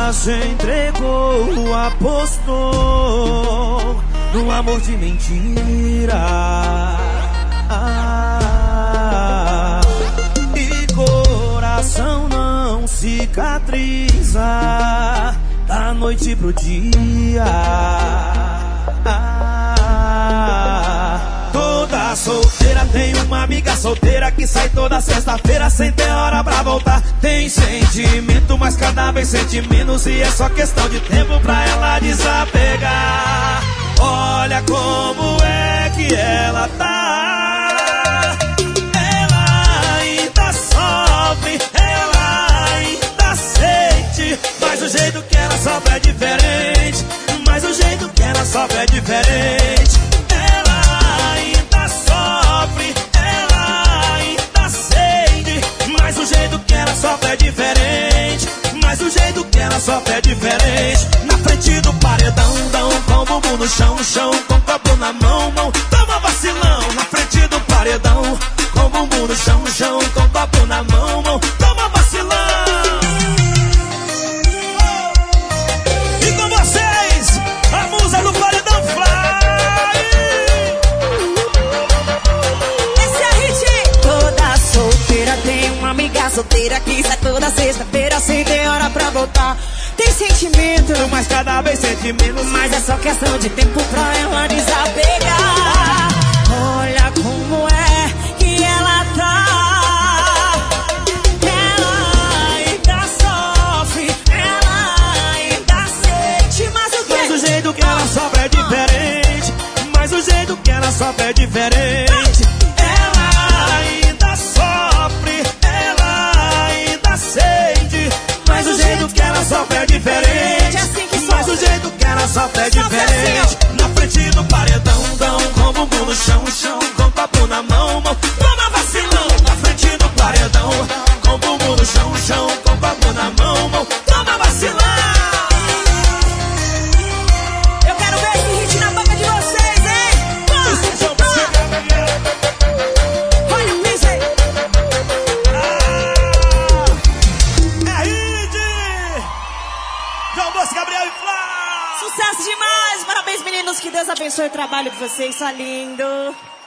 se entregou, apostou num amor de mentira. E coração não cicatriza da noite pro dia. Toda solteira tem uma amiga solteira que sai toda sexta-feira sem ter hora pra voltar. Tem sentimento, mas cada vez sente menos, e é só questão de tempo pra ela desapegar. Olha como é que ela tá. Ela ainda sofre, ela ainda sente, mas o jeito que ela sofre é diferente. Mas o jeito que ela sofre é diferente. Ela ainda sofre, ela ainda sente, mas o jeito que ela sofre é diferente. Mas o jeito que ela sofre é diferente. Na frente do paredão, com o bumbum no chão, com o copo na mão, toma vacilão. Na frente do paredão, com o bumbum no chão, com o copo na mão, toma vacilão. E com vocês, a musa do paredão Fly. Esse é hit. Toda solteira tem uma amiga solteira que sai toda sexta-feira sem ter hora pra voltar. Tem sentimento, mas cada vez sente menos, mas é só questão de tempo pra ela desapegar. Olha como é que ela tá. Ela ainda sofre, ela ainda sente, mas o que? Mas o jeito que ela sofre é diferente. Mas o jeito que ela sofre é diferente. Ela ainda sofre, ela ainda sente, mas o jeito que ela sofre é diferente. Mas o jeito que ela sofre é diferente. Na frente do paredão, com o bumbum no chão, com o copo na mão, toma vacilão. Na frente do paredão, com o bumbum no chão, com o copo na mão, toma vacilão. Eu quero ver esse hit na boca de vocês, hein? Olha o piso aí. É hit! João Bosco, Gabriel e Flá! Sucesso demais! Parabéns, meninos. Que Deus abençoe o trabalho de vocês. Só lindo.